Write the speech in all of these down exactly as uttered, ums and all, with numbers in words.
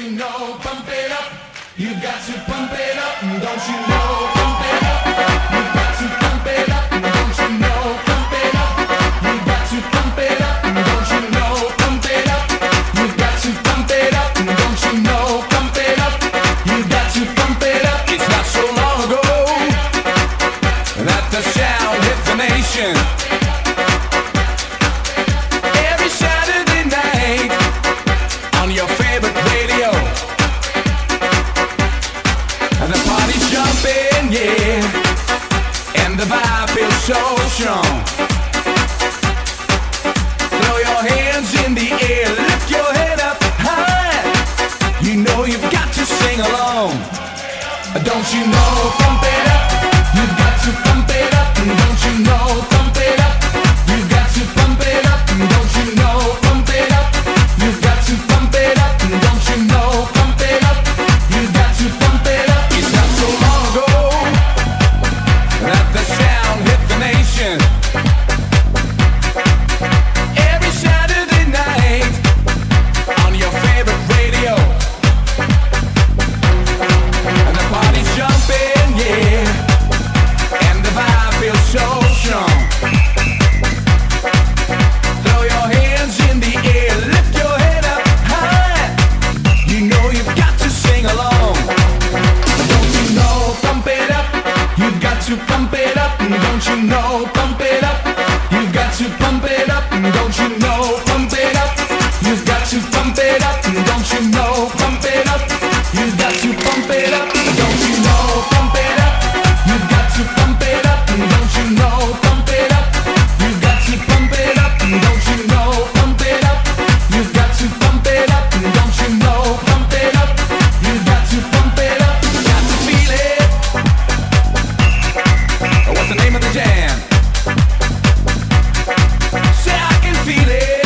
you know, pump it up. You've got to pump it up, don't you know, pump it up. You've got to pump it up, don't you know, pump it up. You've got to pump it up, don't you know, pump it up. You've got to pump it up, don't you know, pump it up. You've got to pump it up. It's not so long ago that the sound hit the nation. Every Saturday night on your favorite radio. And the party's jumping, yeah, and the vibe feels so strong. Throw your hands in the air, lift your head up high. You know you've got to sing along. Don't you know, pump it up. You've got to pump it up. Don't you know, pump it up. You've got to pump it up. Don't you know, pump it up. You've got to pump it up. Don't you know, pump it up. You've got to pump it up. It's not so long ago that the sound hit the nation. Every Saturday night on your favorite radio. And the party's jumping, yeah, and the vibe feels so strong. Throw your hands in the air, lift your head up high. You know you've got to sing along. Don't you know, pump it up. You've got to pump it up. Don't you know, pump it up. You've got to pump it up. Don't you know, pump it up. You've got to pump it up. Don't you know, pump it up. You've got to pump it up. Don't you know, pump it up. You've got to pump it up. Don't you know, pump it up. You've got to pump it up. Don't you know, pump it up. You've got to pump it up. Don't you know, pump it up. You've got to pump it up. Got to feel it. What's the name of the jam? Say I can feel it.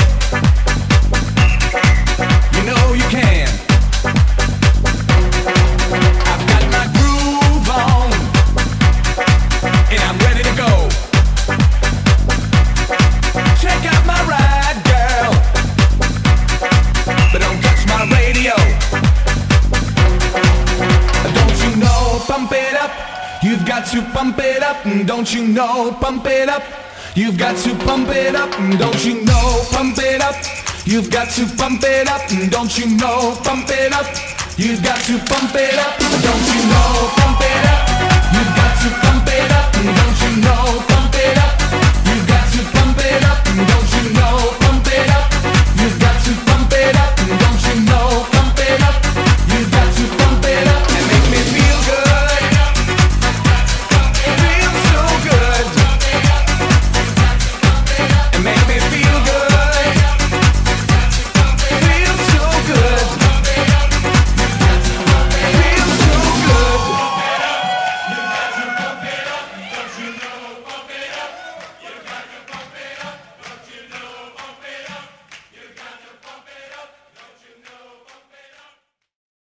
You know you can. I've got my groove on, and I'm ready to go. Check out my ride, girl, but don't touch my radio. Don't you know, pump it up. You've got to pump it up. Don't you know, pump it up. You've got to pump it up. Don't you know, pump it up. You've got to pump it up. Don't you know, pump it up. You've got to pump it up. Don't you know,